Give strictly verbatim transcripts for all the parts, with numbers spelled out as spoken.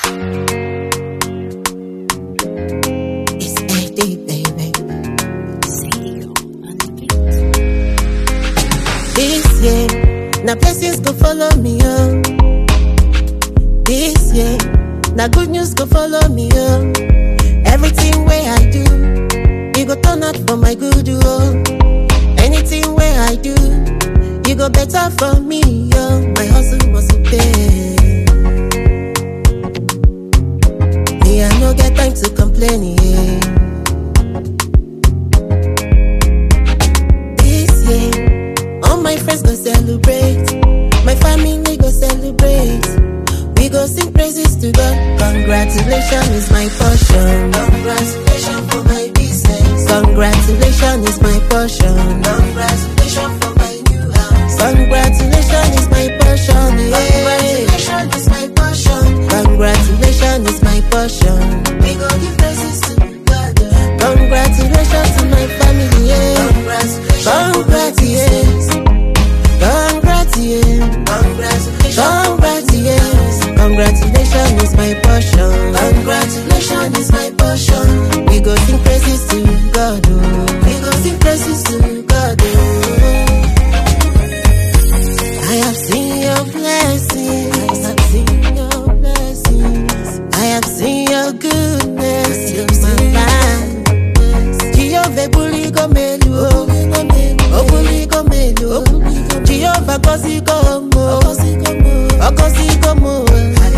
It's A D, baby. This year, now blessings go follow me, oh. This year, now good news go follow me, oh. Everything where I do, it go turn out for my good, oh. Anything where I do, it go better for me, oh. My hustle must pay. Me, I no get time to complain, yeah. This year, all my friends go celebrate, my family go celebrate. We go sing praises to God. Congratulations is my portion. Congratulations for my business. Congratulations is my portion. Congratulations for my new house. Congratulations is my portion. Yeah. Congratulations is my portion. Congratulations is my portion. We go give praises to God. Congratulations to my family. Yeah. Congratulations. Congratulations. Congratulations. Congratulations. Congratulations is my portion. Congratulations is my portion. We go sing praises to God. Oh. We go sing praises to God. Oh. I have seen your blessings. I have seen your blessings. I have seen your goodness in my life. Jehovah buli go melu, obuli go melu. Jehovah kosi go mo, okosi go mo.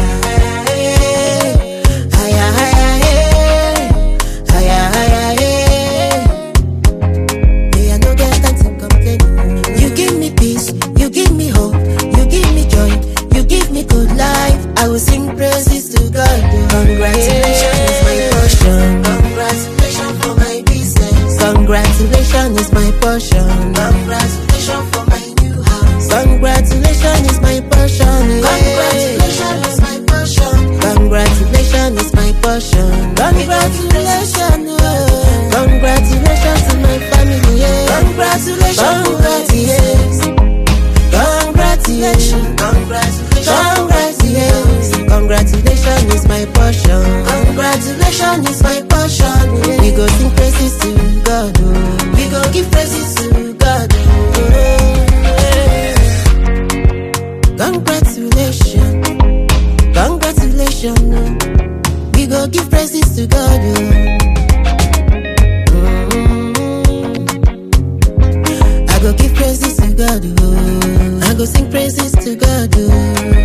I will sing praises to God. Congratulations is my portion. Congratulations for my business. Congratulations is my portion. Congratulations for my new house. Congratulations is my portion. Congratulations is my portion. Congratulations is my portion. Congratulations. Congratulations to my family. Congratulations. Congratulations. Congratulations. Congratulations. Congratulations is my portion. Congratulations is my portion. Yeah. We go sing praises to God. Oh. We go give praises to God. Oh. Congratulations. Congratulations. Oh. We go give praises to God. Oh. Mm-hmm. I go give praises to God. Oh. I go sing praises to God. Oh.